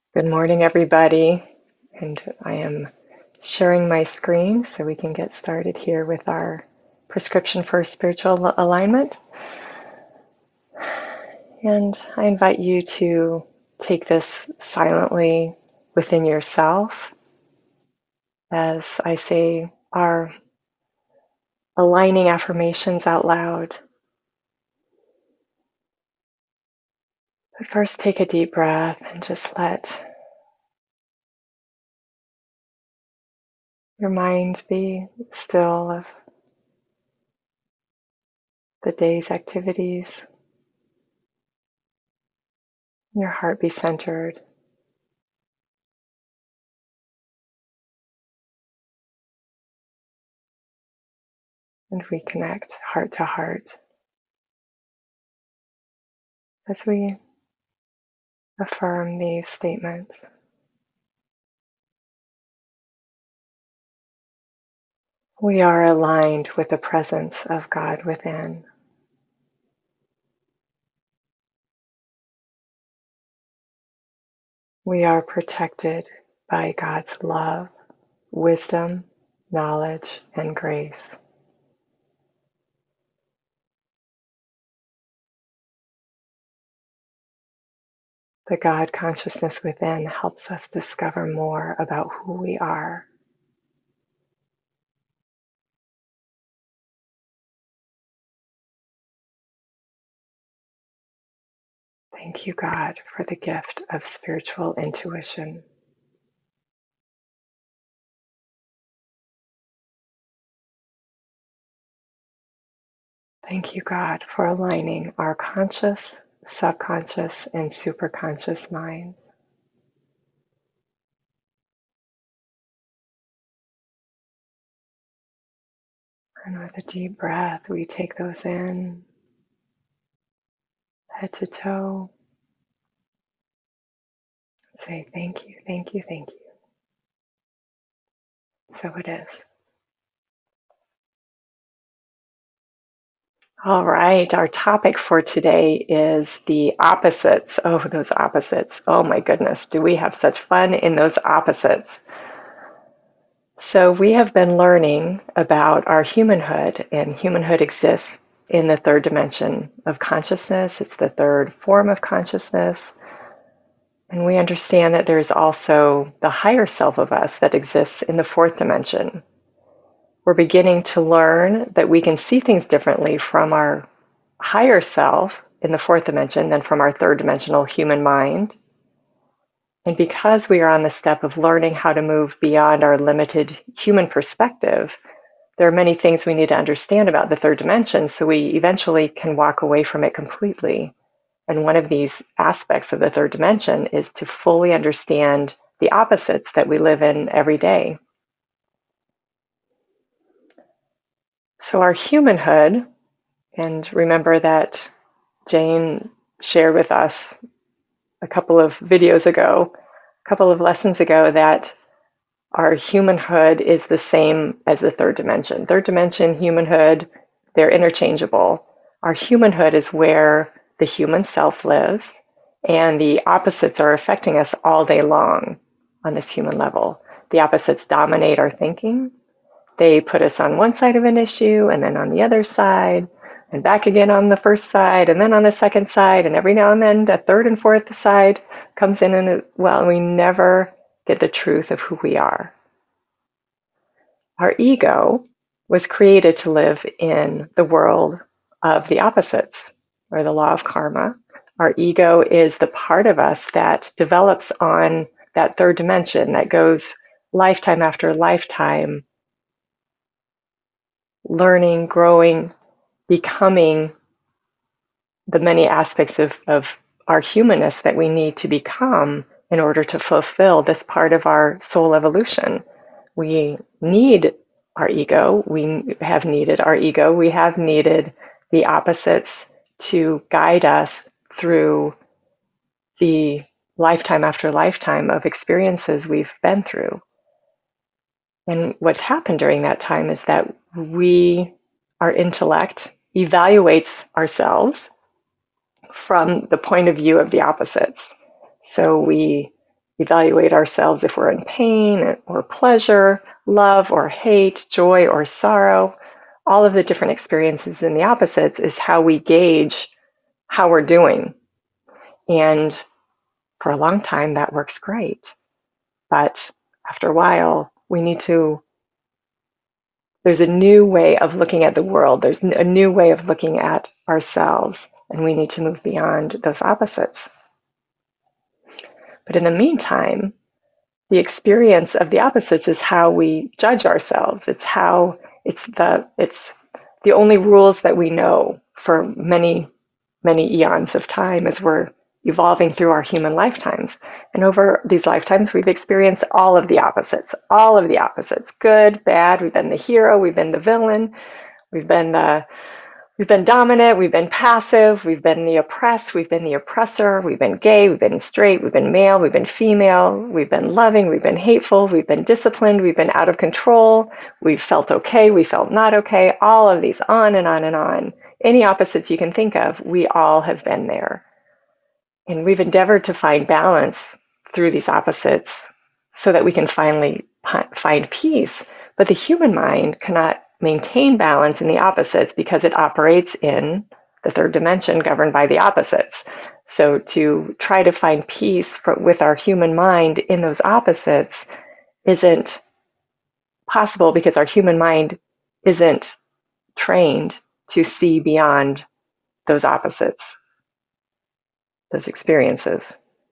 Good morning, everybody. And I am sharing my screen so we can get started here with our prescription for spiritual alignment. And I invite you to take this silently within yourself as I say our aligning affirmations out loud. But first, take a deep breath and just let your mind be still of the day's activities, your heart be centered. And reconnect heart to heart as we affirm these statements. We are aligned with the presence of God within. We are protected by God's love, wisdom, knowledge, and grace. The God consciousness within helps us discover more about who we are. Thank you, God, for the gift of spiritual intuition. Thank you, God, for aligning our conscious, subconscious, and superconscious minds. And with a deep breath, we take those in, head to toe. Say thank you, thank you, thank you. So it is. All right, our topic for today is the opposites. Oh, those opposites. Oh my goodness, do we have such fun in those opposites? So we have been learning about our humanhood, and humanhood exists in the third dimension of consciousness. It's the third form of consciousness. And we understand that there's also the higher self of us that exists in the fourth dimension. We're beginning to learn that we can see things differently from our higher self in the fourth dimension than from our third dimensional human mind. And because we are on the step of learning how to move beyond our limited human perspective, there are many things we need to understand about the third dimension so we eventually can walk away from it completely. And one of these aspects of the third dimension is to fully understand the opposites that we live in every day. So our humanhood, and remember that Jane shared with us a couple of videos ago, a couple of lessons ago, that our humanhood is the same as the third dimension. Third dimension, humanhood, they're interchangeable. Our humanhood is where the human self lives, and the opposites are affecting us all day long on this human level. The opposites dominate our thinking. They put us on one side of an issue and then on the other side, and back again on the first side, and then on the second side, and every now and then the third and fourth side comes in, and well, we never get the truth of who we are. Our ego was created to live in the world of the opposites, or the law of karma. Our ego is the part of us that develops on that third dimension, that goes lifetime after lifetime, learning, growing, becoming the many aspects of our humanness that we need to become in order to fulfill this part of our soul evolution. We need our ego. We have needed our ego. We have needed the opposites to guide us through the lifetime after lifetime of experiences we've been through. And what's happened during that time is that our intellect evaluates ourselves from the point of view of the opposites. So we evaluate ourselves if we're in pain or pleasure, love or hate, joy or sorrow. All of the different experiences in the opposites is how we gauge how we're doing. And for a long time, that works great. But after a while, there's a new way of looking at the world. There's a new way of looking at ourselves, and we need to move beyond those opposites. But in the meantime, the experience of the opposites is how we judge ourselves. It's the only rules that we know for many, many eons of time as we're evolving through our human lifetimes. And over these lifetimes, we've experienced all of the opposites, good, bad. We've been the hero, we've been the villain, we've been dominant, we've been passive, we've been the oppressed, we've been the oppressor, we've been gay, we've been straight, we've been male, we've been female, we've been loving, we've been hateful, we've been disciplined, we've been out of control, we've felt okay, we felt not okay, all of these, on and on and on. Any opposites you can think of, we all have been there. And we've endeavored to find balance through these opposites so that we can finally find peace. But the human mind cannot maintain balance in the opposites because it operates in the third dimension governed by the opposites. So to try to find peace with our human mind in those opposites isn't possible because our human mind isn't trained to see beyond those opposites, those experiences.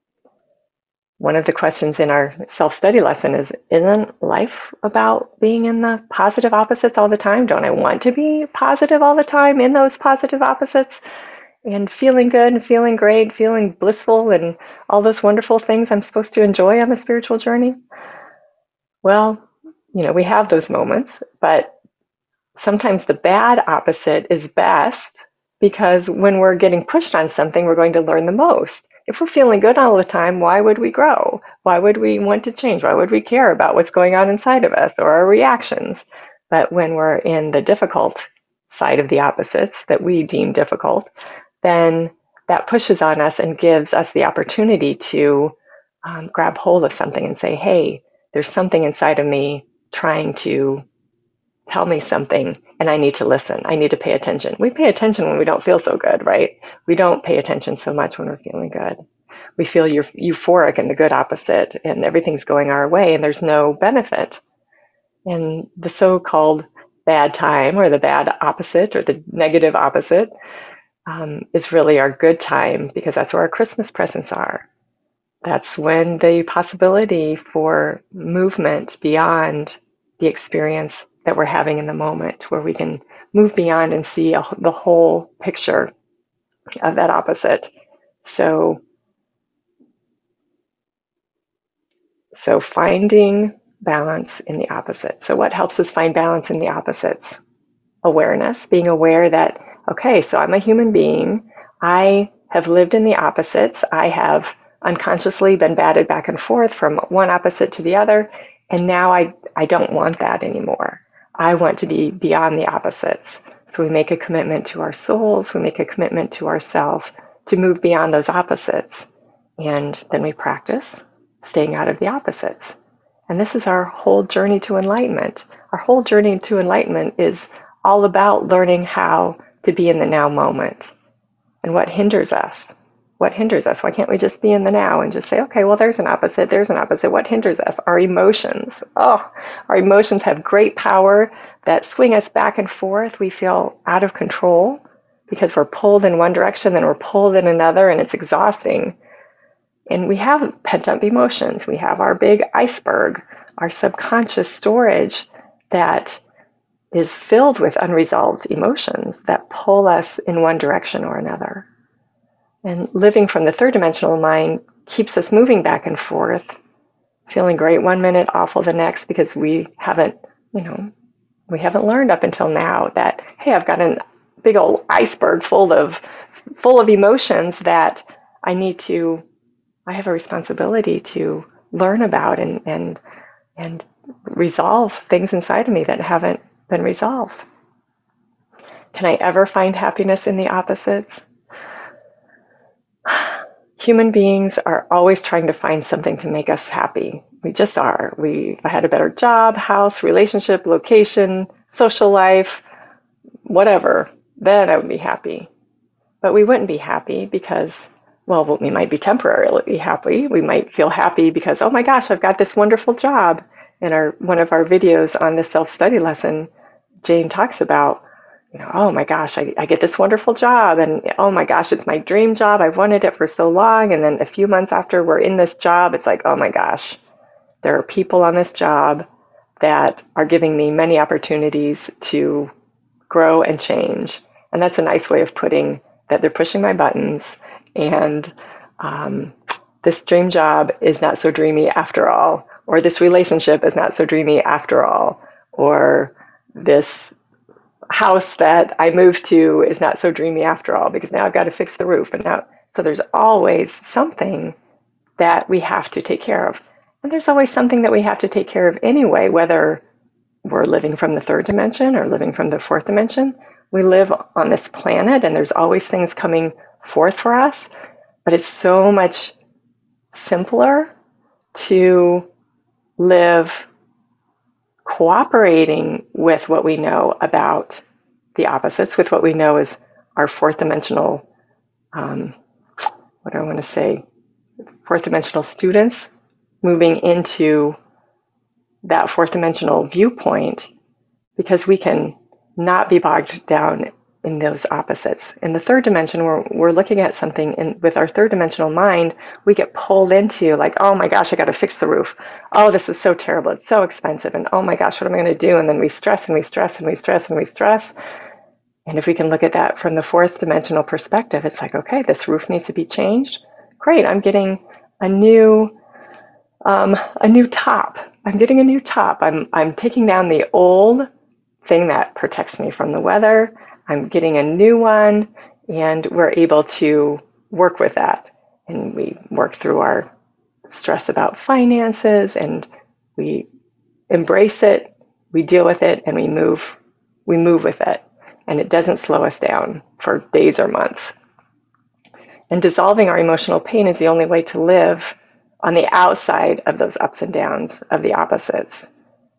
One of the questions in our self-study lesson is, isn't life about being in the positive opposites all the time? Don't I want to be positive all the time in those positive opposites and feeling good and feeling great, feeling blissful and all those wonderful things I'm supposed to enjoy on the spiritual journey? Well, we have those moments, but sometimes the bad opposite is best because when we're getting pushed on something, we're going to learn the most. If we're feeling good all the time, why would we grow? Why would we want to change? Why would we care about what's going on inside of us or our reactions? But when we're in the difficult side of the opposites that we deem difficult, then that pushes on us and gives us the opportunity to grab hold of something and say, hey, there's something inside of me trying to tell me something and I need to listen. I need to pay attention. We pay attention when we don't feel so good, right? We don't pay attention so much when we're feeling good. We feel euphoric in the good opposite and everything's going our way and there's no benefit. And the so-called bad time or the bad opposite or the negative opposite is really our good time because that's where our Christmas presents are. That's when the possibility for movement beyond the experience that we're having in the moment, where we can move beyond and see the whole picture of that opposite. So finding balance in the opposite. So what helps us find balance in the opposites? Awareness, being aware that, okay, so I'm a human being. I have lived in the opposites. I have unconsciously been batted back and forth from one opposite to the other. And now I don't want that anymore. I want to be beyond the opposites. So we make a commitment to our souls, we make a commitment to ourselves to move beyond those opposites. And then we practice staying out of the opposites. And this is our whole journey to enlightenment. Our whole journey to enlightenment is all about learning how to be in the now moment. And what hinders us? What hinders us? Why can't we just be in the now and just say, okay, well, there's an opposite, there's an opposite. What hinders us? Our emotions. Oh, our emotions have great power that swing us back and forth. We feel out of control because we're pulled in one direction, then we're pulled in another, and it's exhausting. And we have pent-up emotions. We have our big iceberg, our subconscious storage that is filled with unresolved emotions that pull us in one direction or another. And living from the third dimensional mind keeps us moving back and forth, feeling great one minute, awful the next, because we haven't learned up until now that, hey, I've got a big old iceberg full of emotions that I have a responsibility to learn about and resolve things inside of me that haven't been resolved. Can I ever find happiness in the opposites? human beings are always trying to find something to make us happy. We just are. If I had a better job, house, relationship, location, social life, whatever, then I would be happy. But we wouldn't be happy because, well, we might be temporarily happy. We might feel happy because, oh my gosh, I've got this wonderful job. In one of our videos on the self-study lesson, Jane talks about, oh my gosh, I get this wonderful job, and oh my gosh, it's my dream job. I've wanted it for so long. And then a few months after we're in this job, it's like, oh my gosh, there are people on this job that are giving me many opportunities to grow and change. And that's a nice way of putting that they're pushing my buttons, and this dream job is not so dreamy after all, or this relationship is not so dreamy after all, or this house that I moved to is not so dreamy after all, because now I've got to fix the roof. And now, so there's always something that we have to take care of. And there's always something that we have to take care of anyway, whether we're living from the third dimension or living from the fourth dimension. We live on this planet, and there's always things coming forth for us, but it's so much simpler to live cooperating with what we know about the opposites, with what we know is our fourth dimensional, what do I want to say, fourth dimensional students moving into that fourth dimensional viewpoint, because we can not be bogged down in those opposites. In the third dimension, we're looking at something, and with our third dimensional mind, we get pulled into like, oh my gosh, I got to fix the roof. Oh, this is so terrible. It's so expensive. And oh my gosh, what am I going to do? And then we stress and we stress and we stress and we stress. And if we can look at that from the fourth dimensional perspective, it's like, okay, this roof needs to be changed. Great, I'm getting a new top. I'm getting a new top. I'm taking down the old thing that protects me from the weather. I'm getting a new one, and we're able to work with that. And we work through our stress about finances, and we embrace it, we deal with it, and we move with it. And it doesn't slow us down for days or months. And dissolving our emotional pain is the only way to live on the outside of those ups and downs of the opposites.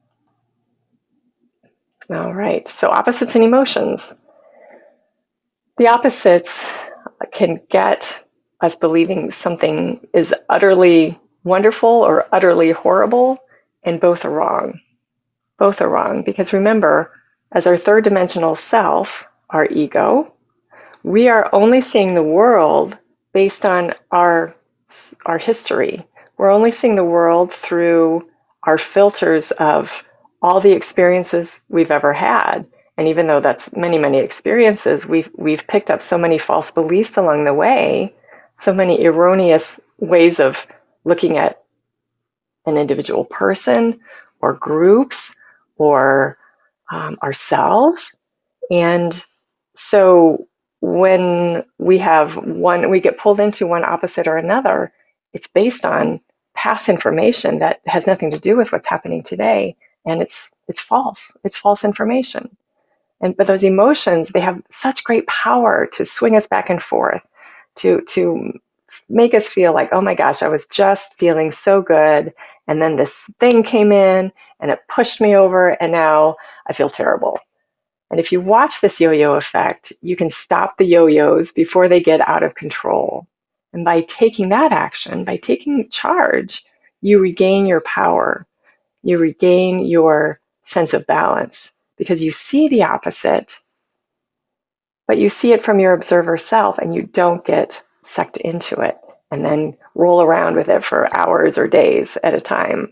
All right, so opposites and emotions. The opposites can get us believing something is utterly wonderful or utterly horrible, and both are wrong. Both are wrong, because remember, as our third dimensional self, our ego, we are only seeing the world based on our history. We're only seeing the world through our filters of all the experiences we've ever had. And even though that's many, many experiences, we've picked up so many false beliefs along the way, so many erroneous ways of looking at an individual person or groups or ourselves. And so when we get pulled into one opposite or another, it's based on past information that has nothing to do with what's happening today. And it's false. It's false information. But those emotions, they have such great power to swing us back and forth, to make us feel like, oh my gosh, I was just feeling so good, and then this thing came in and it pushed me over, and now I feel terrible. And if you watch this yo-yo effect, you can stop the yo-yos before they get out of control. And by taking that action, by taking charge, you regain your power. You regain your sense of balance, because you see the opposite, but you see it from your observer self, and you don't get sucked into it and then roll around with it for hours or days at a time.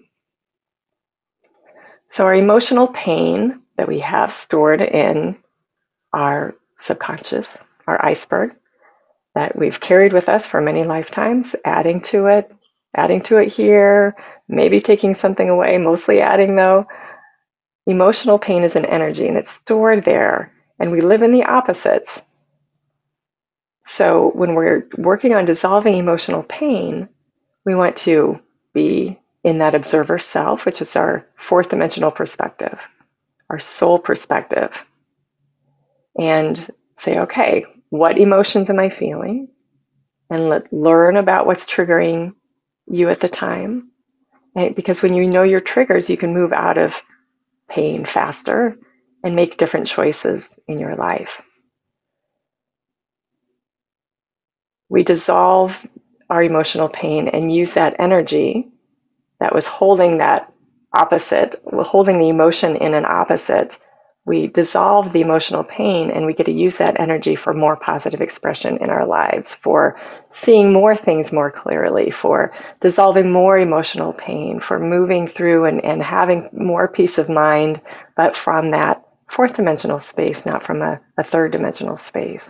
So our emotional pain that we have stored in our subconscious, our iceberg, that we've carried with us for many lifetimes, adding to it here, maybe taking something away, mostly adding though. Emotional pain is an energy, and it's stored there, and we live in the opposites. So when we're working on dissolving emotional pain, we want to be in that observer self, which is our fourth dimensional perspective, our soul perspective, and say, okay, what emotions am I feeling? and learn about what's triggering you at the time. And because when you know your triggers, you can move out of pain faster and make different choices in your life. We dissolve our emotional pain and use that energy that was holding that opposite, holding the emotion in an opposite. We dissolve the emotional pain and we get to use that energy for more positive expression in our lives, for seeing more things more clearly, for dissolving more emotional pain, for moving through and having more peace of mind, but from that fourth dimensional space, not from a third dimensional space.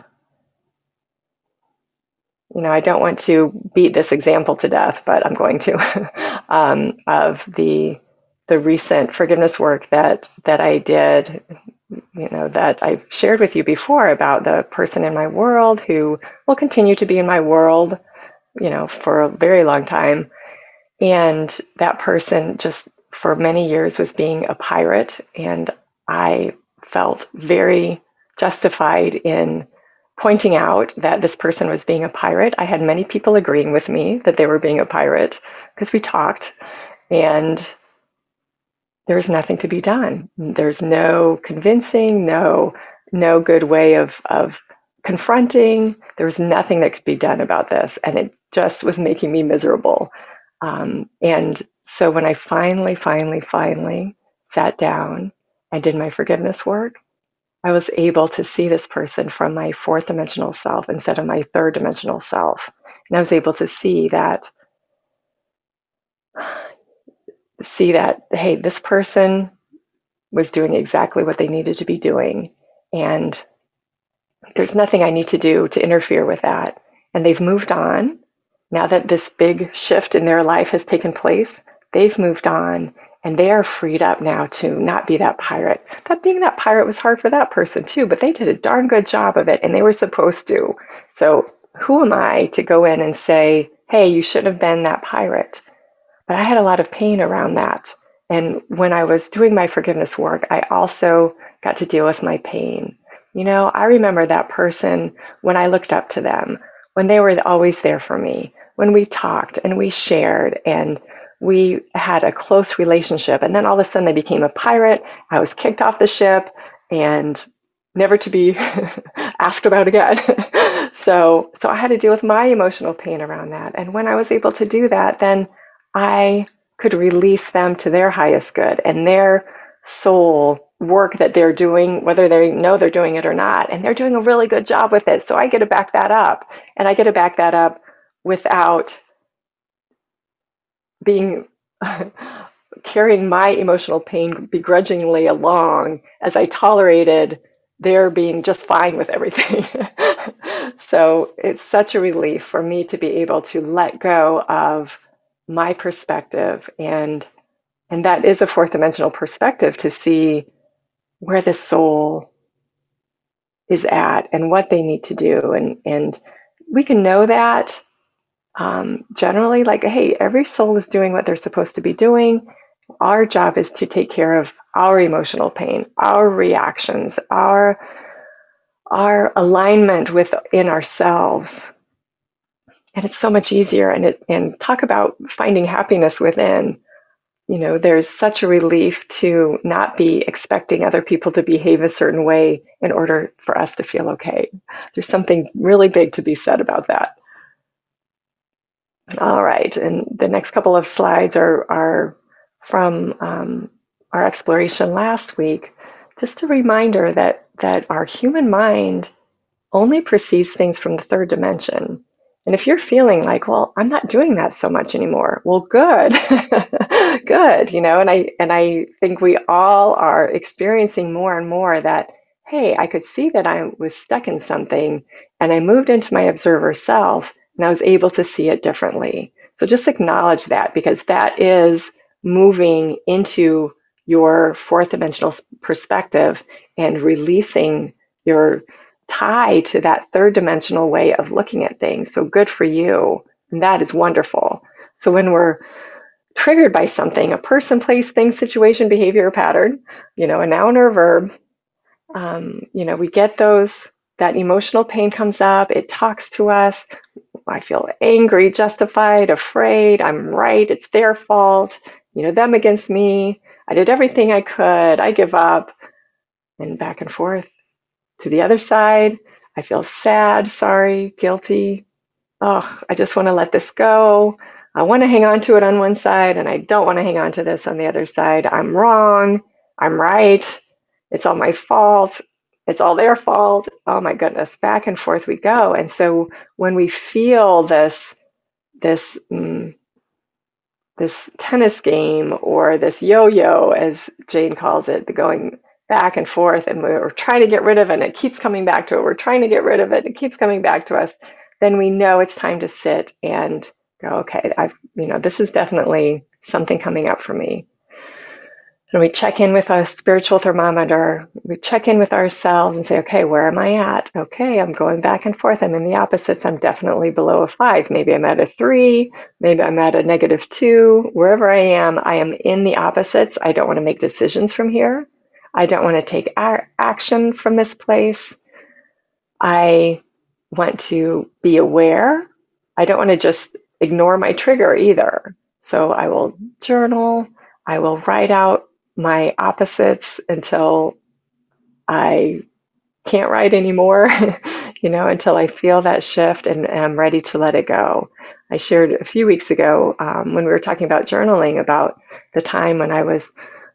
I don't want to beat this example to death, but I'm going to, of the recent forgiveness work that I did, that I've shared with you before about the person in my world who will continue to be in my world, for a very long time. And that person just for many years was being a pirate, and I felt very justified in pointing out that this person was being a pirate. I had many people agreeing with me that they were being a pirate because we talked, and there's nothing to be done. There's no convincing, no good way of confronting. There was nothing that could be done about this, and it just was making me miserable. And so when I finally sat down and did my forgiveness work, I was able to see this person from my fourth dimensional self instead of my third dimensional self. And I was able to see that, hey, this person was doing exactly what they needed to be doing. And there's nothing I need to do to interfere with that. And they've moved on. Now that this big shift in their life has taken place, they've moved on and they are freed up now to not be that pirate. That being that pirate was hard for that person too, but they did a darn good job of it and they were supposed to. So who am I to go in and say, hey, you shouldn't have been that pirate? But I had a lot of pain around that. And when I was doing my forgiveness work, I also got to deal with my pain. I remember that person when I looked up to them, when they were always there for me, when we talked and we shared and we had a close relationship. And then all of a sudden they became a pirate. I was kicked off the ship and never to be asked about again. So I had to deal with my emotional pain around that. And when I was able to do that, then I could release them to their highest good and their soul work that they're doing, whether they know they're doing it or not. And they're doing a really good job with it. So I get to back that up. And I get to back that up without being carrying my emotional pain begrudgingly along as I tolerated their being just fine with everything. So it's such a relief for me to be able to let go of my perspective, and that is a fourth dimensional perspective, to see where the soul is at and what they need to do. And we can know that generally, like, hey, every soul is doing what they're supposed to be doing. Our job is to take care of our emotional pain, our reactions, our alignment within ourselves. And it's so much easier. And talk about finding happiness within. There's such a relief to not be expecting other people to behave a certain way in order for us to feel okay. There's something really big to be said about that. All right, and the next couple of slides are from our exploration last week. Just a reminder that our human mind only perceives things from the third dimension. And if you're feeling like, well, I'm not doing that so much anymore, well, good, good, and I think we all are experiencing more and more that, hey, I could see that I was stuck in something, and I moved into my observer self, and I was able to see it differently. So just acknowledge that, because that is moving into your fourth dimensional perspective and releasing your tie to that third dimensional way of looking at things. So good for you. And that is wonderful. So when we're triggered by something, a person, place, thing, situation, behavior, or pattern, a noun or a verb, we get that emotional pain comes up, it talks to us. I feel angry, justified, afraid. I'm right. It's their fault. Them against me. I did everything I could. I give up. And back and forth to the other side. I feel sad, sorry, guilty. Oh, I just want to let this go. I want to hang on to it on one side, and I don't want to hang on to this on the other side. I'm wrong. I'm right. It's all my fault. It's all their fault. Oh my goodness, back and forth we go. And so when we feel this this tennis game or this yo-yo, as Jane calls it, the going back and forth, and we're trying to get rid of it, and it keeps coming back to it. We're trying to get rid of it, and it keeps coming back to us. Then we know it's time to sit and go, okay, this is definitely something coming up for me. And we check in with a spiritual thermometer. We check in with ourselves and say, okay, where am I at? Okay, I'm going back and forth. I'm in the opposites. I'm definitely below a 5. Maybe I'm at a 3. Maybe I'm at a -2. Wherever I am in the opposites. I don't want to make decisions from here. I don't want to take action from this place. I want to be aware. I don't want to just ignore my trigger either. So I will journal. I will write out my opposites until I can't write anymore, until I feel that shift and I'm ready to let it go. I shared a few weeks ago when we were talking about journaling about the time when I was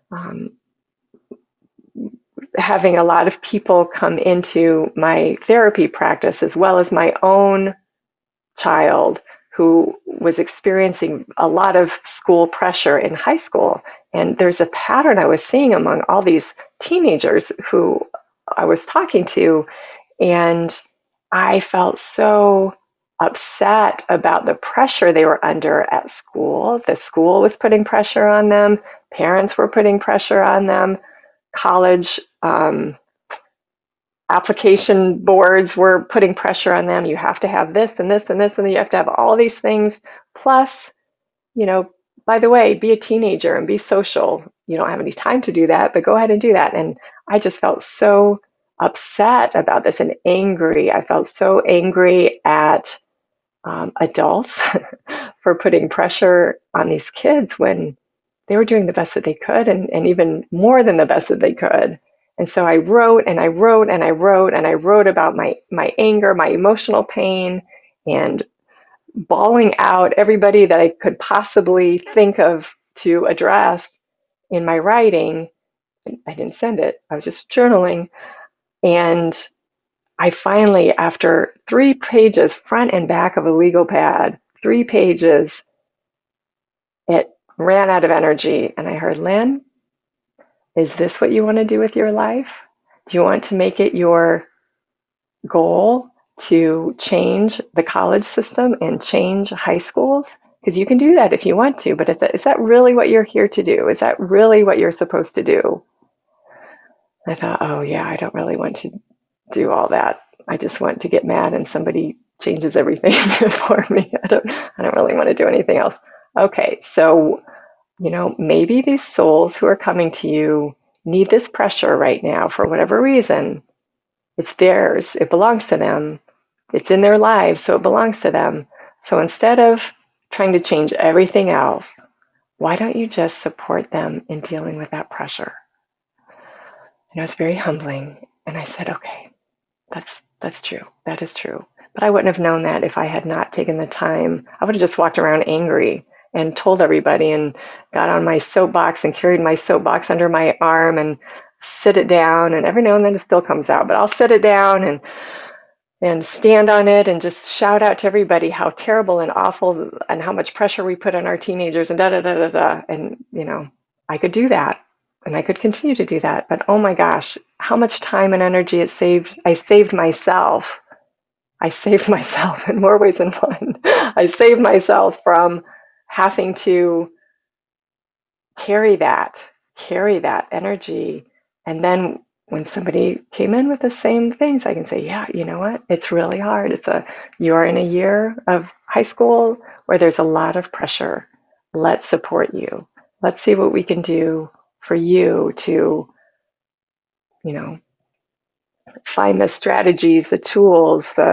having a lot of people come into my therapy practice, as well as my own child who was experiencing a lot of school pressure in high school. And there's a pattern I was seeing among all these teenagers who I was talking to. And I felt so upset about the pressure they were under at school. The school was putting pressure on them. Parents were putting pressure on them. College application boards were putting pressure on them. You have to have this and this and this, and you have to have all these things. Plus, by the way, be a teenager and be social. You don't have any time to do that, but go ahead and do that. And I just felt so upset about this and angry. I felt so angry at adults for putting pressure on these kids when they were doing the best that they could, and even more than the best that they could. And so I wrote and I wrote and I wrote and I wrote about my anger, my emotional pain, and bawling out everybody that I could possibly think of to address in my writing. I didn't send it. I was just journaling. And I finally, after 3 pages, front and back of a legal pad, 3 pages, it ran out of energy. And I heard, Lynn, is this what you want to do with your life? Do you want to make it your goal to change the college system and change high schools? Because you can do that if you want to, but is that really what you're here to do? Is that really what you're supposed to do? I thought, oh yeah, I don't really want to do all that. I just want to get mad and somebody changes everything for me. I don't really want to do anything else. Okay, so maybe these souls who are coming to you need this pressure right now for whatever reason. It's theirs. It belongs to them. It's in their lives, so it belongs to them. So instead of trying to change everything else, why don't you just support them in dealing with that pressure? It's very humbling. And I said, okay, that's true. That is true. But I wouldn't have known that if I had not taken the time. I would have just walked around angry and told everybody and got on my soapbox and carried my soapbox under my arm and sit it down. And every now and then it still comes out, but I'll sit it down and stand on it and just shout out to everybody how terrible and awful and how much pressure we put on our teenagers and da da da da da. And I could do that. And I could continue to do that, but oh my gosh, how much time and energy it saved. I saved myself. I saved myself in more ways than one. I saved myself from having to carry that energy. And then when somebody came in with the same things, I can say, yeah, you know what? It's really hard. You're in a year of high school where there's a lot of pressure. Let's support you. Let's see what we can do for you to, find the strategies, the tools, the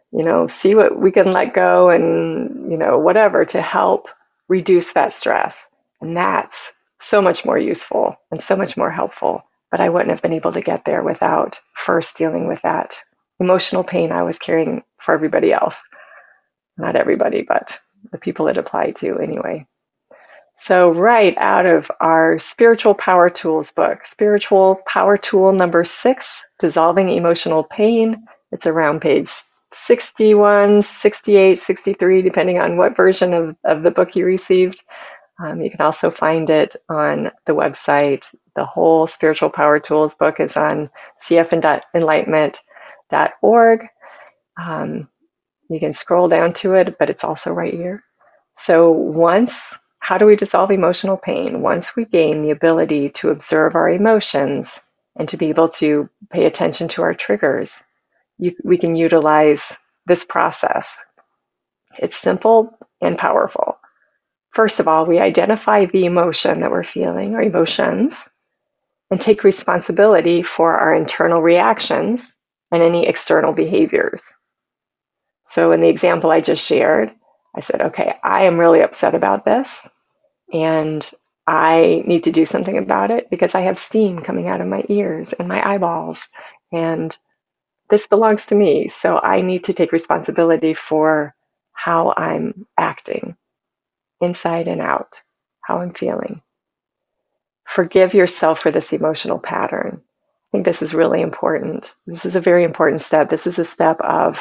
see what we can let go and, whatever to help reduce that stress. And that's so much more useful and so much more helpful. But I wouldn't have been able to get there without first dealing with that emotional pain I was carrying for everybody else. Not everybody, but the people it applied to anyway. So, right out of our Spiritual Power Tools book, Spiritual Power Tool number 6, Dissolving Emotional Pain. It's around page 61, 68, 63, depending on what version of the book you received. You can also find it on the website. The whole Spiritual Power Tools book is on cfenlightenment.org. You can scroll down to it, but it's also right here. So how do we dissolve emotional pain? Once we gain the ability to observe our emotions and to be able to pay attention to our triggers, we can utilize this process. It's simple and powerful. First of all, we identify the emotion that we're feeling, or emotions, and take responsibility for our internal reactions and any external behaviors. So in the example I just shared, I said, okay, I am really upset about this, and I need to do something about it because I have steam coming out of my ears and my eyeballs, and this belongs to me. So I need to take responsibility for how I'm acting inside and out, how I'm feeling. Forgive yourself for this emotional pattern. I think this is really important. This is a very important step. This is a step of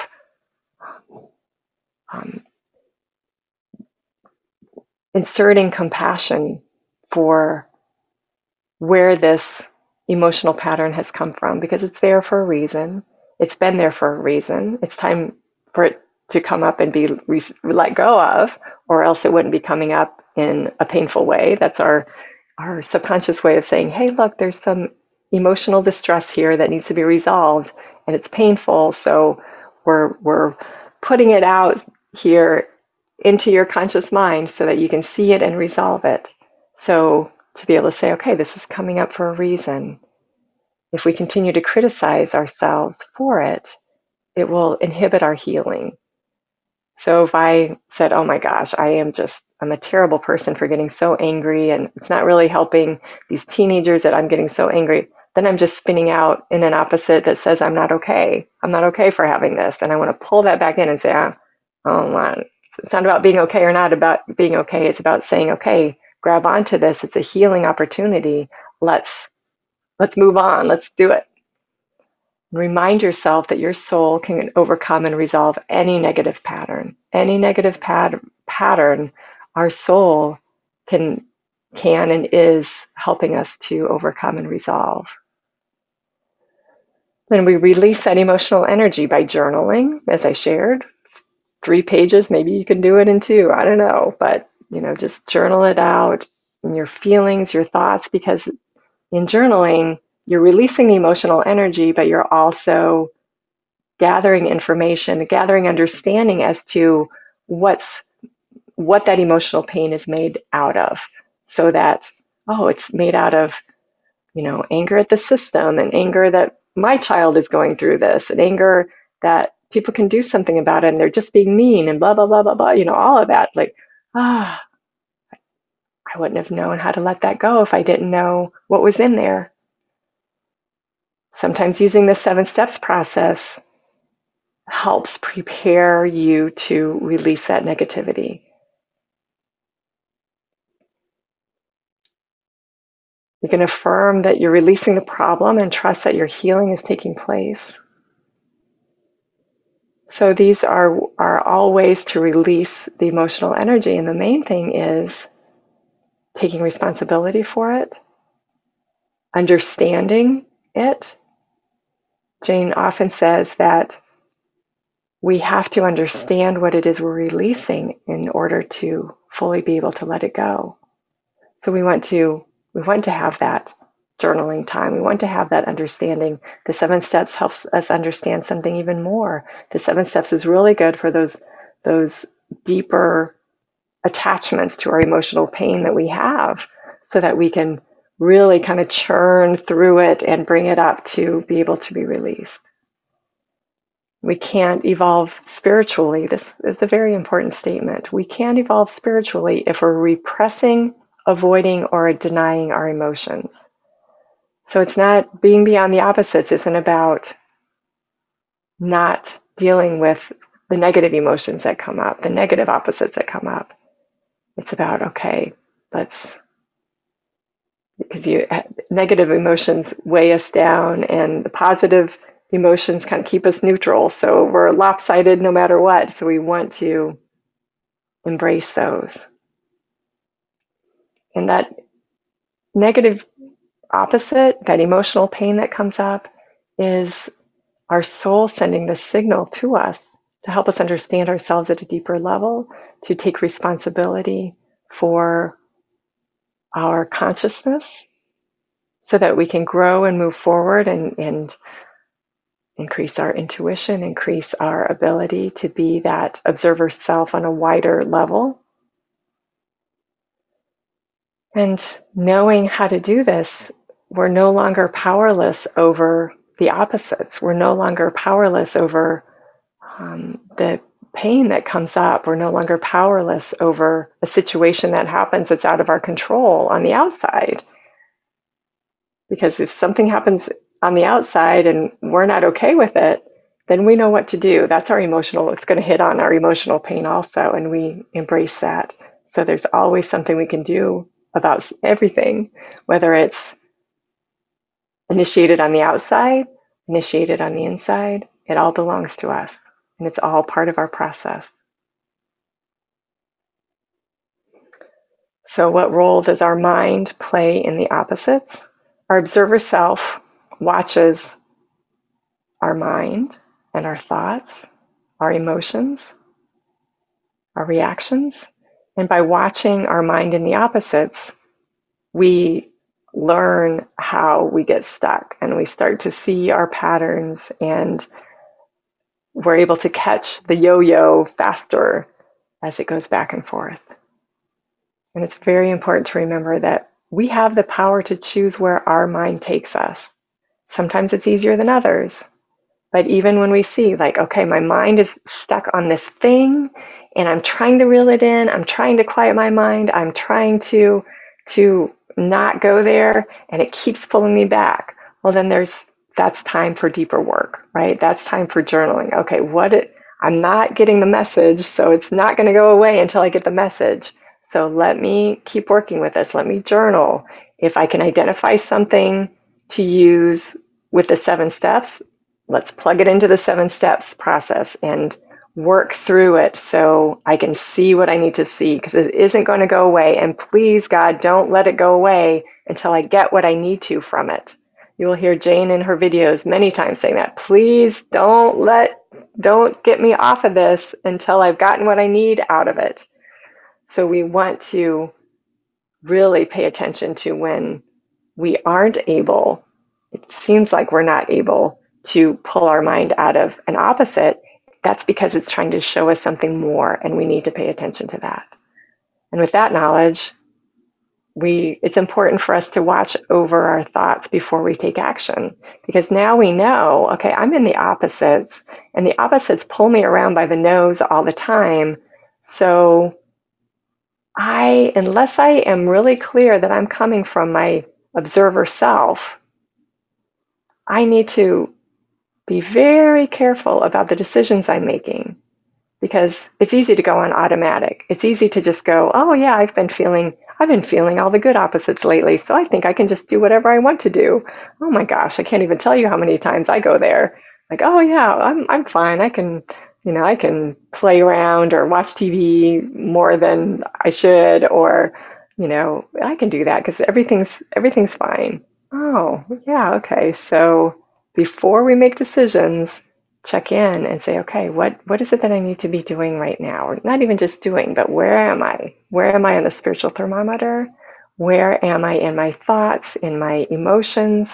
um, inserting compassion for where this emotional pattern has come from, because it's there for a reason. It's been there for a reason. It's time for it to come up and be let go of, or else it wouldn't be coming up in a painful way. That's our subconscious way of saying, hey, look, there's some emotional distress here that needs to be resolved, and it's painful, so we're putting it out here into your conscious mind so that you can see it and resolve it. So to be able to say, okay, this is coming up for a reason. If we continue to criticize ourselves for it, it will inhibit our healing. So if I said, oh my gosh, I'm a terrible person for getting so angry, and it's not really helping these teenagers that I'm getting so angry, then I'm just spinning out in an opposite that says I'm not okay. I'm not okay for having this. And I want to pull that back in and say, oh, it's not about being okay or not about being okay. It's about saying, okay, grab onto this. It's a healing opportunity. Let's move on. Let's do it. Remind yourself that your soul can overcome and resolve any negative pattern. Any negative pattern, our soul can and is helping us to overcome and resolve. Then we release that emotional energy by journaling, as I shared. 3 pages, maybe you can do it in 2, I don't know, but just journal it out, and your feelings, your thoughts, because in journaling, you're releasing the emotional energy, but you're also gathering information, gathering understanding as to what that emotional pain is made out of. So that, it's made out of, anger at the system, and anger that my child is going through this, and anger that people can do something about it and they're just being mean and blah, blah, blah, blah, blah, all of that. Like, I wouldn't have known how to let that go if I didn't know what was in there. Sometimes using the 7 steps process helps prepare you to release that negativity. You can affirm that you're releasing the problem and trust that your healing is taking place. So these are all ways to release the emotional energy. And the main thing is taking responsibility for it, understanding it. Jane often says that we have to understand what it is we're releasing in order to fully be able to let it go. So we want to have that journaling time. We want to have that understanding. The 7 steps helps us understand something even more. The 7 steps is really good for those deeper attachments to our emotional pain that we have, so that we can really kind of churn through it and bring it up to be able to be released. We can't evolve spiritually. This is a very important statement. We can't evolve spiritually if we're repressing, avoiding, or denying our emotions. So it's not being beyond the opposites, isn't about not dealing with the negative emotions that come up, the negative opposites that come up. It's about, okay, because negative emotions weigh us down and the positive emotions kind of keep us neutral. So we're lopsided no matter what. So we want to embrace those. And that negative opposite, that emotional pain that comes up, is our soul sending the signal to us to help us understand ourselves at a deeper level, to take responsibility for our consciousness so that we can grow and move forward and increase our intuition, increase our ability to be that observer self on a wider level. And knowing how to do this, we're no longer powerless over the opposites. We're no longer powerless over the pain that comes up. We're no longer powerless over a situation that happens that's out of our control on the outside. Because if something happens on the outside and we're not okay with it, then we know what to do. That's our emotional, it's going to hit on our emotional pain also, and we embrace that. So there's always something we can do about everything, whether it's initiated on the outside, initiated on the inside, it all belongs to us, and it's all part of our process. So what role does our mind play in the opposites? Our observer self watches our mind and our thoughts, our emotions, our reactions. And by watching our mind in the opposites, we learn how we get stuck and we start to see our patterns, and we're able to catch the yo-yo faster as it goes back and forth. And it's very important to remember that we have the power to choose where our mind takes us. Sometimes it's easier than others. But even when we see, like, okay, my mind is stuck on this thing and I'm trying to reel it in, I'm trying to quiet my mind, I'm trying to not go there, and it keeps pulling me back. Well, then that's time for deeper work, right? That's time for journaling. Okay, I'm not getting the message, so it's not going to go away until I get the message. So let me keep working with this. Let me journal. If I can identify something to use with the 7 steps, let's plug it into the 7 steps process and work through it so I can see what I need to see, because it isn't going to go away. And please, God, don't let it go away until I get what I need to from it. You will hear Jane in her videos many times saying that. Please don't get me off of this until I've gotten what I need out of it. So we want to really pay attention to when we aren't able, it seems like we're not able to pull our mind out of an opposite. That's because it's trying to show us something more, and we need to pay attention to that. And with that knowledge, it's important for us to watch over our thoughts before we take action, because now we know, okay, I'm in the opposites, and the opposites pull me around by the nose all the time. So unless I am really clear that I'm coming from my observer self, I need to be very careful about the decisions I'm making, because it's easy to go on automatic. It's easy to just go, oh yeah, I've been feeling all the good opposites lately, so I think I can just do whatever I want to do. Oh my gosh, I can't even tell you how many times I go there. Like, oh yeah, I'm fine. I can play around or watch TV more than I should, or I can do that because everything's fine. Oh, yeah, okay. So before we make decisions, check in and say, okay, what is it that I need to be doing right now? Or not even just doing, but where am I? Where am I on the spiritual thermometer? Where am I in my thoughts, in my emotions?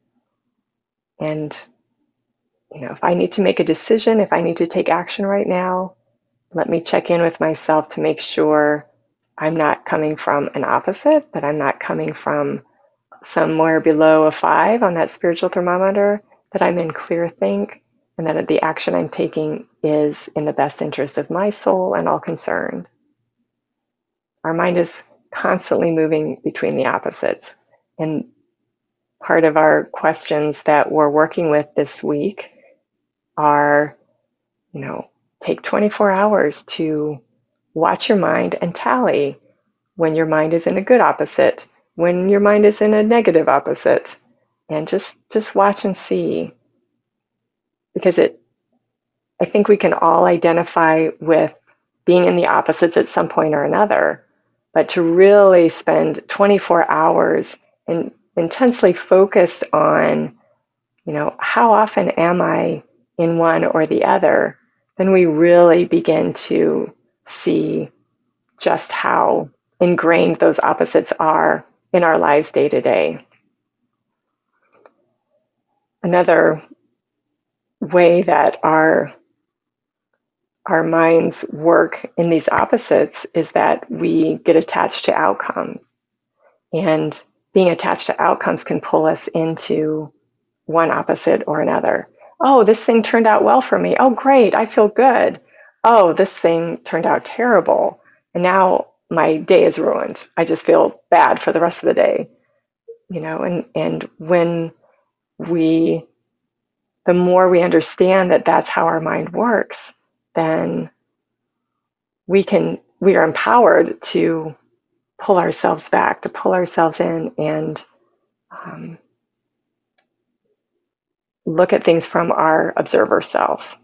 And, if I need to make a decision, if I need to take action right now, let me check in with myself to make sure I'm not coming from an opposite, that I'm not coming from somewhere below a 5 on that spiritual thermometer, that I'm in clear think, and that the action I'm taking is in the best interest of my soul and all concerned. Our mind is constantly moving between the opposites. And part of our questions that we're working with this week are, take 24 hours to watch your mind and tally when your mind is in a good opposite, when your mind is in a negative opposite, and just watch and see. Because I think we can all identify with being in the opposites at some point or another, but to really spend 24 hours and intensely focused on, how often am I in one or the other, then we really begin to see just how ingrained those opposites are in our lives day to day. Another way that our minds work in these opposites is that we get attached to outcomes. And being attached to outcomes can pull us into one opposite or another. Oh, this thing turned out well for me. Oh, great. I feel good. Oh, this thing turned out terrible. And now my day is ruined. I just feel bad for the rest of the day. And when the more we understand that that's how our mind works, then we are empowered to pull ourselves back, to pull ourselves in and look at things from our observer self.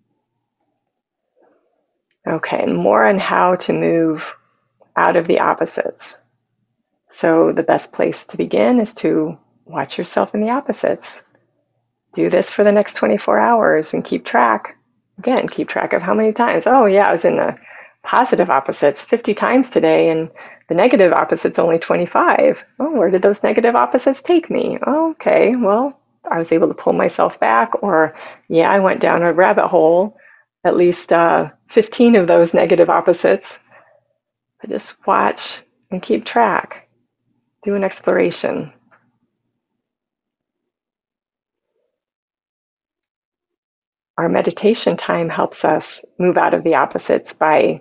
Okay, more on how to move out of the opposites. So the best place to begin is to watch yourself in the opposites. Do this for the next 24 hours and keep track. Again, keep track of how many times. Oh yeah, I was in the positive opposites 50 times today and the negative opposites only 25. Oh, where did those negative opposites take me? Oh, okay, well, I was able to pull myself back, or yeah, I went down a rabbit hole, at least 15 of those negative opposites. But just watch and keep track. Do an exploration. Our meditation time helps us move out of the opposites by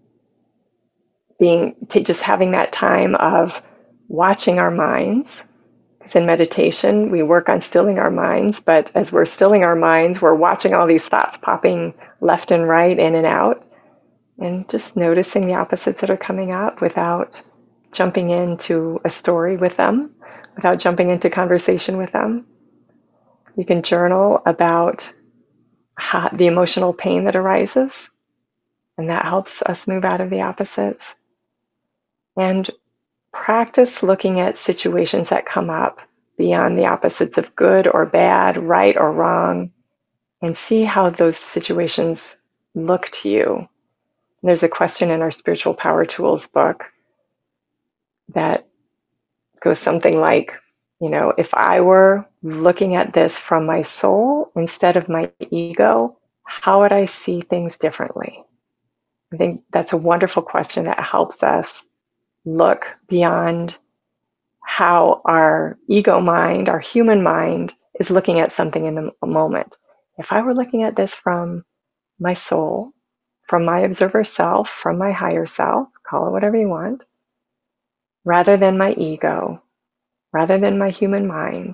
just having that time of watching our minds. Because in meditation, we work on stilling our minds, but as we're stilling our minds, we're watching all these thoughts popping left and right, in and out, and just noticing the opposites that are coming up without jumping into a story with them, without jumping into conversation with them. You can journal about the emotional pain that arises, and that helps us move out of the opposites. And practice looking at situations that come up beyond the opposites of good or bad, right or wrong, and see how those situations look to you. There's a question in our Spiritual Power Tools book that goes something like, if I were looking at this from my soul instead of my ego, how would I see things differently? I think that's a wonderful question that helps us look beyond how our ego mind, our human mind, is looking at something in the moment. If I were looking at this from my soul, from my observer self, from my higher self, call it whatever you want, rather than my ego, rather than my human mind,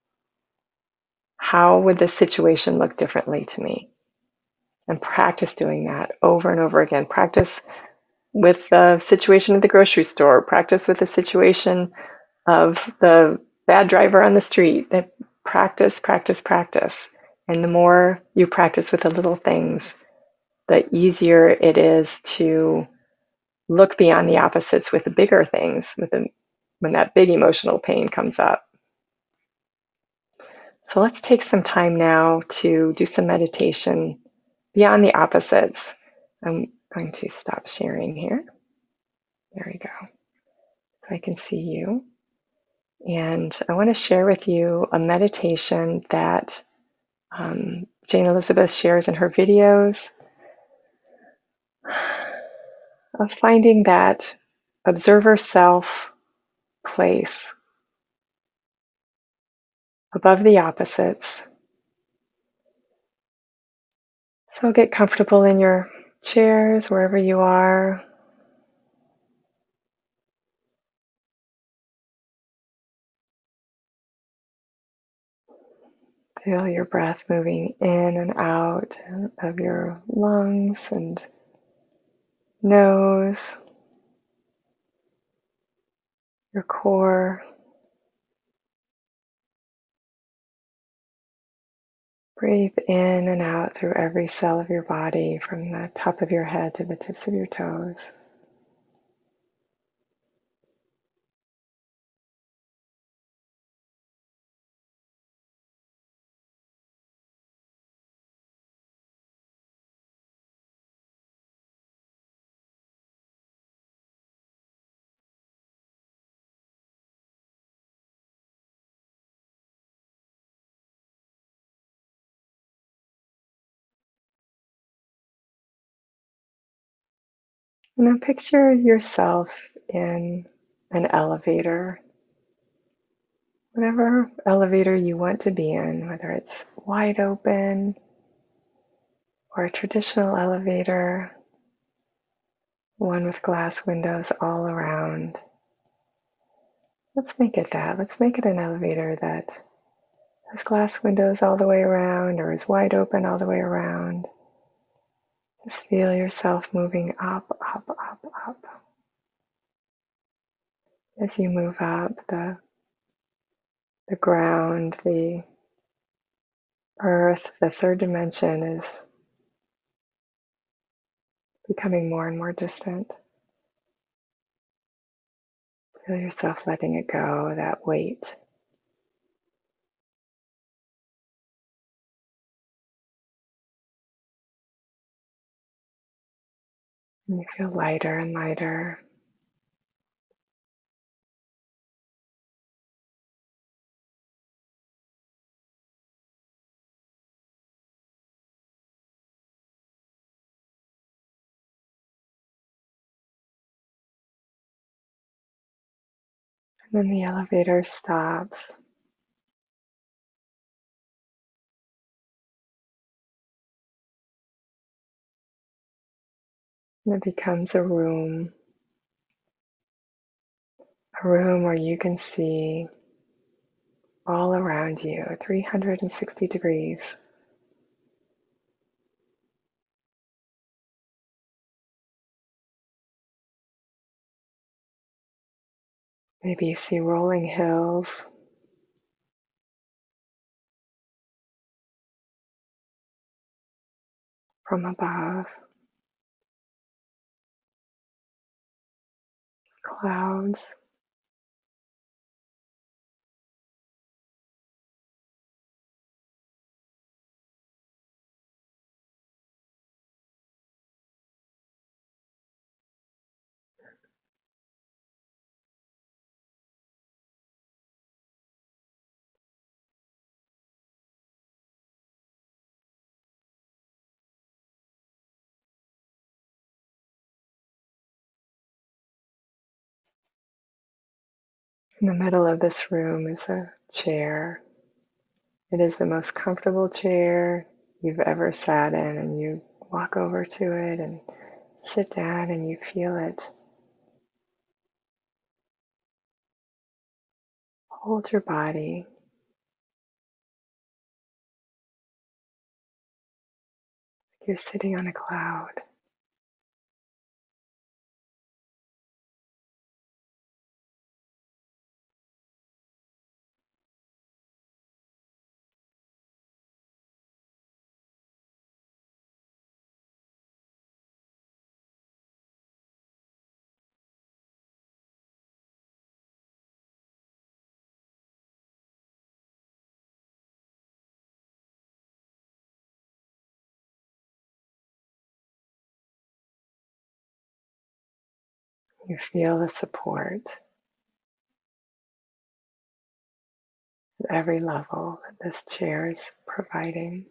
how would this situation look differently to me? And practice doing that over and over again. Practice with the situation at the grocery store, practice with the situation of the bad driver on the street. Practice, practice, practice. And the more you practice with the little things, the easier it is to look beyond the opposites with the bigger things, when that big emotional pain comes up. So let's take some time now to do some meditation beyond the opposites. I'm going to stop sharing here. There we go. So I can see you. And I want to share with you a meditation that Jane Elizabeth shares in her videos, of finding that observer self place above the opposites, So get comfortable in your chairs, wherever you are. Feel your breath moving in and out of your lungs and nose, your core. Breathe in and out through every cell of your body, from the top of your head to the tips of your toes. And now picture yourself in an elevator, whatever elevator you want to be in, whether it's wide open or a traditional elevator, one with glass windows all around. Let's make it that. Let's make it an elevator that has glass windows all the way around or is wide open all the way around. Just feel yourself moving up, up, up, up. As you move up, the ground, the earth, the third dimension is becoming more and more distant. Feel yourself letting it go, that weight. And you feel lighter and lighter. And then the elevator stops. And it becomes a room where you can see all around you, 360 degrees. Maybe you see rolling hills, from above, clouds. In the middle of this room is a chair. It is the most comfortable chair you've ever sat in, and you walk over to it and sit down and you feel it. Hold your body. You're sitting on a cloud. You feel the support at every level that this chair is providing.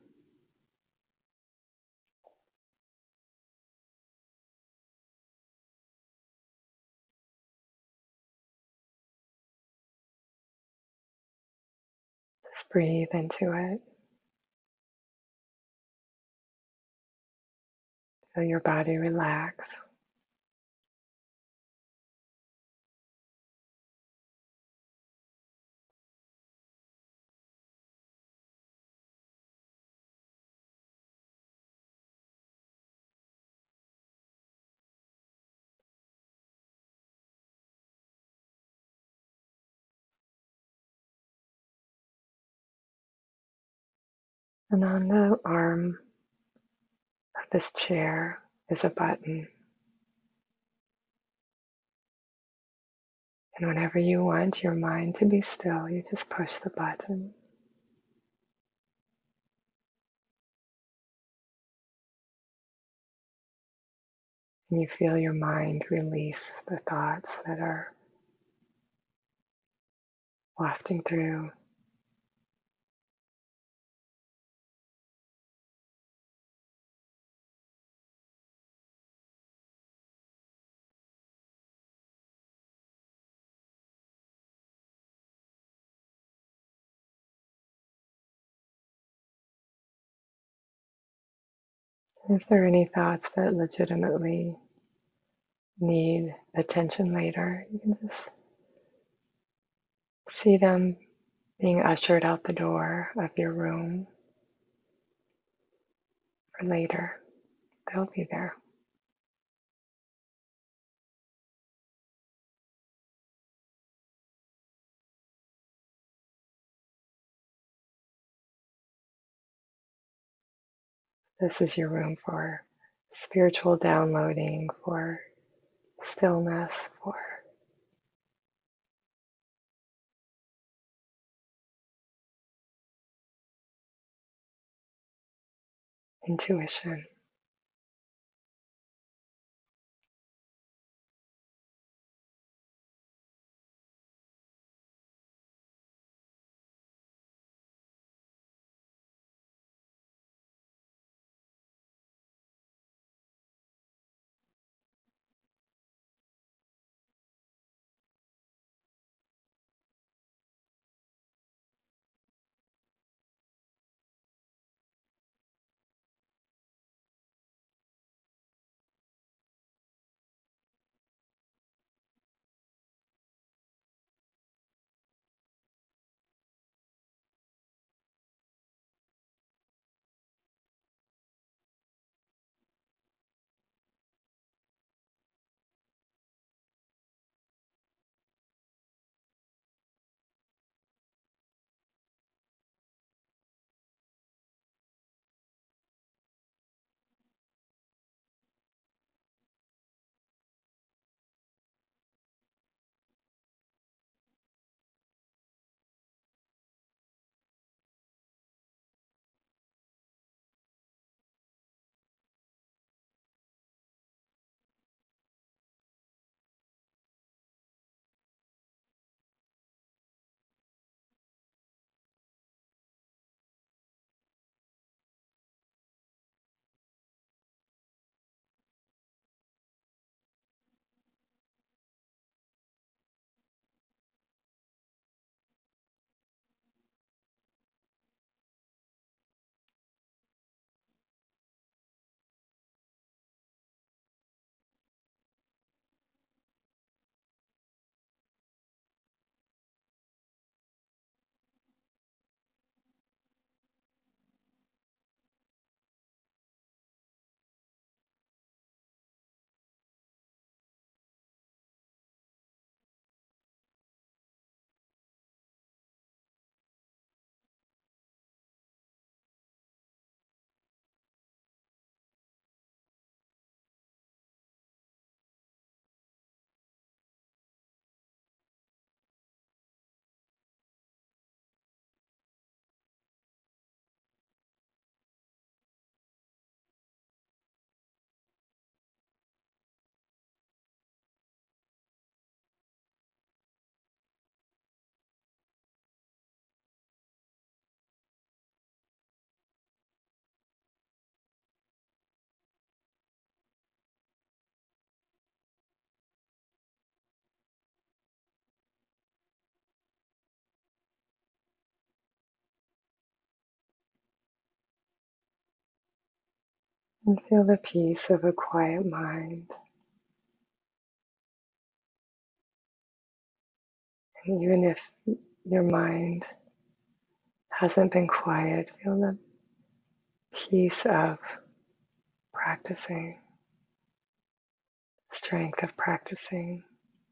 Just breathe into it. Feel your body relax. And on the arm of this chair is a button. And whenever you want your mind to be still, you just push the button. And you feel your mind release the thoughts that are wafting through. If there are any thoughts that legitimately need attention later, you can just see them being ushered out the door of your room for later. They'll be there. This is your room for spiritual downloading, for stillness, for intuition. And feel the peace of a quiet mind. And even if your mind hasn't been quiet, feel the peace of practicing, strength of practicing.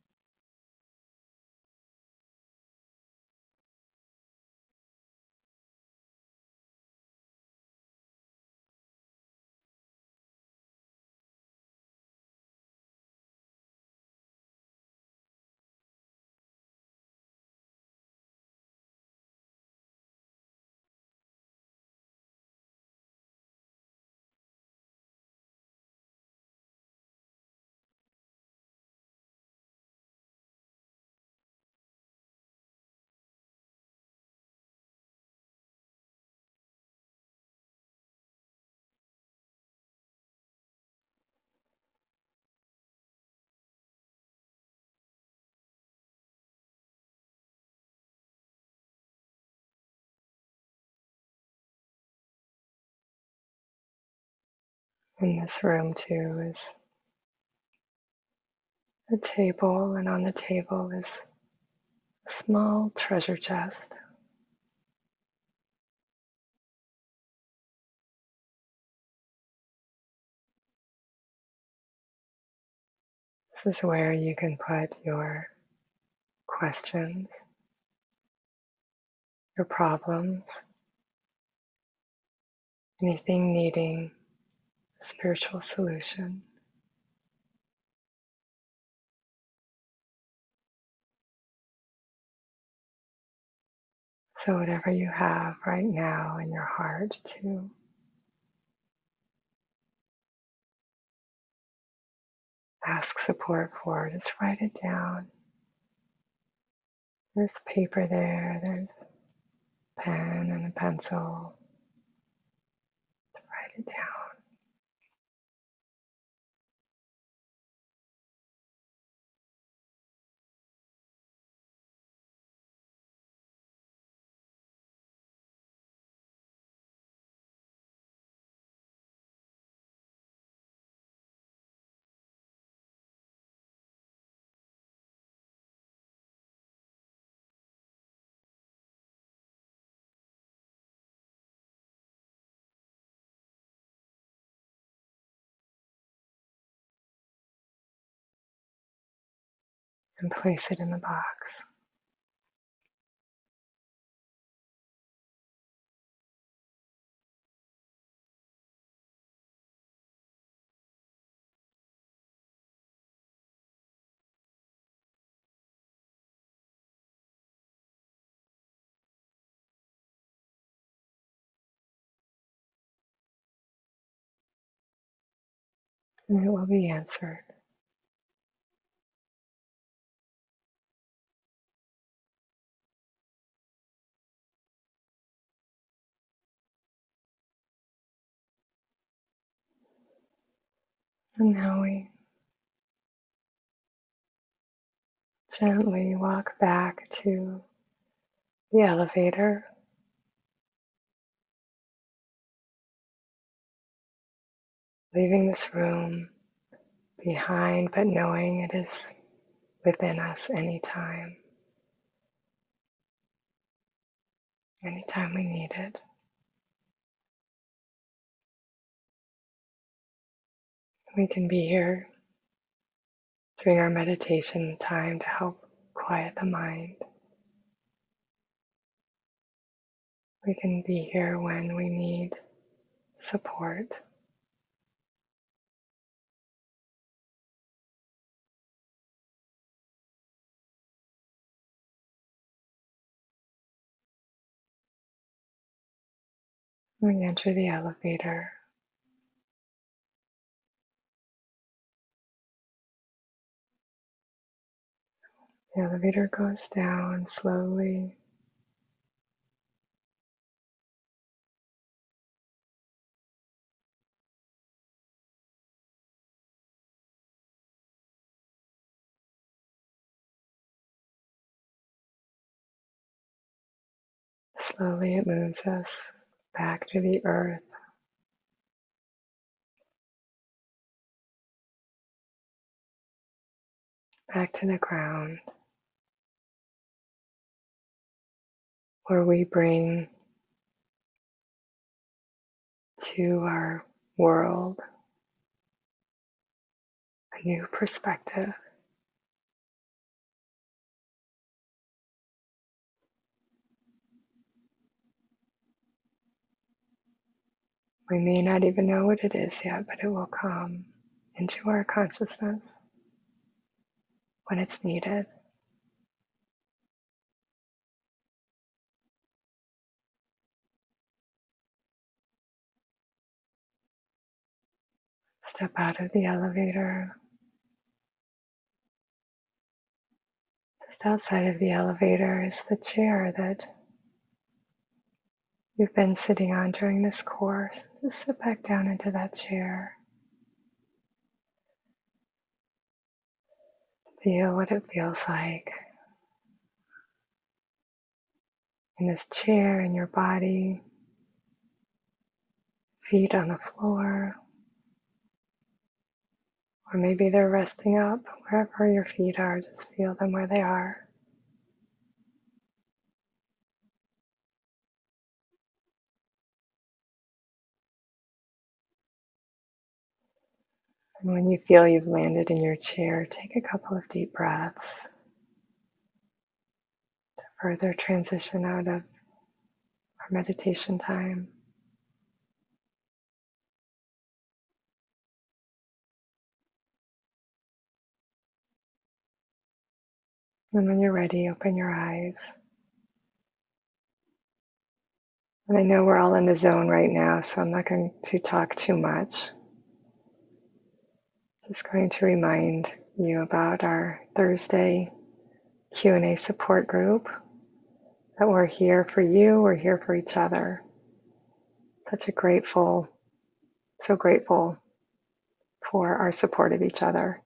In this room too is a table, and on the table is a small treasure chest. This is where you can put your questions, your problems, anything needing a spiritual solution. So whatever you have right now in your heart to ask support for, just write it down. There's paper there, there's a pen and a pencil. Write it down and place it in the box. And it will be answered. And now we gently walk back to the elevator, leaving this room behind, but knowing it is within us anytime we need it. We can be here during our meditation time to help quiet the mind. We can be here when we need support. We enter the elevator. The elevator goes down slowly. Slowly it moves us back to the earth. back to the ground, where we bring to our world a new perspective. We may not even know what it is yet, but it will come into our consciousness when it's needed. Step out of the elevator. Just outside of the elevator is the chair that you've been sitting on during this course. Just sit back down into that chair. Feel what it feels like in this chair, in your body, feet on the floor, or maybe they're resting up. Wherever your feet are, just feel them where they are. And when you feel you've landed in your chair, take a couple of deep breaths to further transition out of our meditation time. And when you're ready, open your eyes. And I know we're all in the zone right now, so I'm not going to talk too much. Just going to remind you about our Thursday Q&A support group, that we're here for you, we're here for each other. So grateful for our support of each other.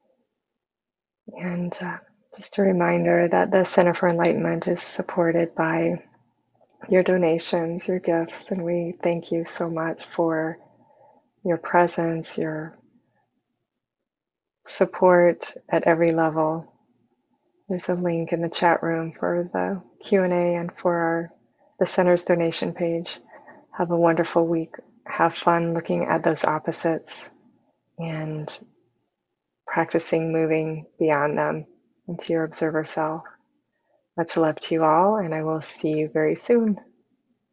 And just a reminder that the Center for Enlightenment is supported by your donations, your gifts, and we thank you so much for your presence, your support at every level. There's a link in the chat room for the Q&A and for the center's donation page. Have a wonderful week. Have fun looking at those opposites and practicing moving beyond them into your observer self. Much love to you all, and I will see you very soon.